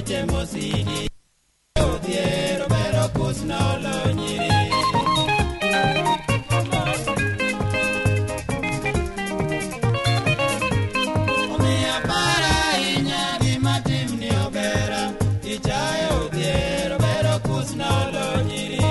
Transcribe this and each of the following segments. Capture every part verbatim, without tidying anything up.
tuoche mosidi odhiero bero kusna olonyiri omiya para inya gima timni obera ichayo odhiero bero kusna olonyiri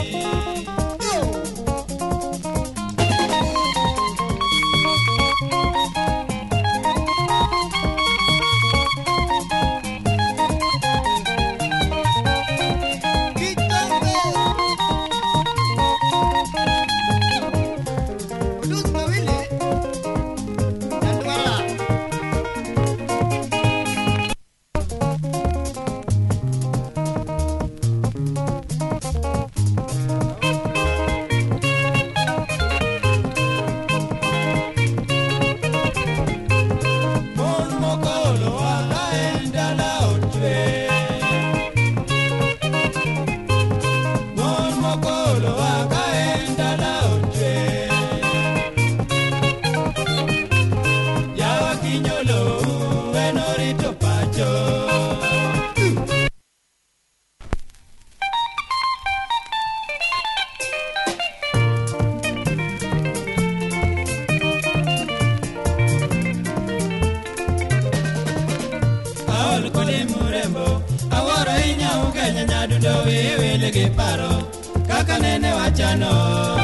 paro kaka nene wachano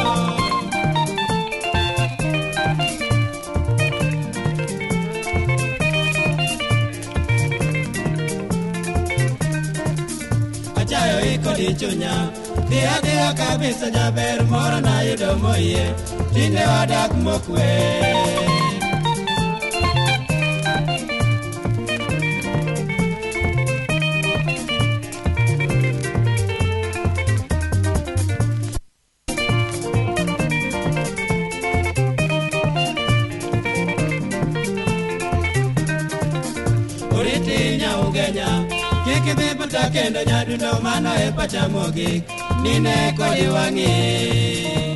achayo iko di chunya dia dia kabisa jaber moro na yudo moye tinde wadak mokwe Kiki bibuta kendo nyadundo mano e pacha mogik nine kodi wangi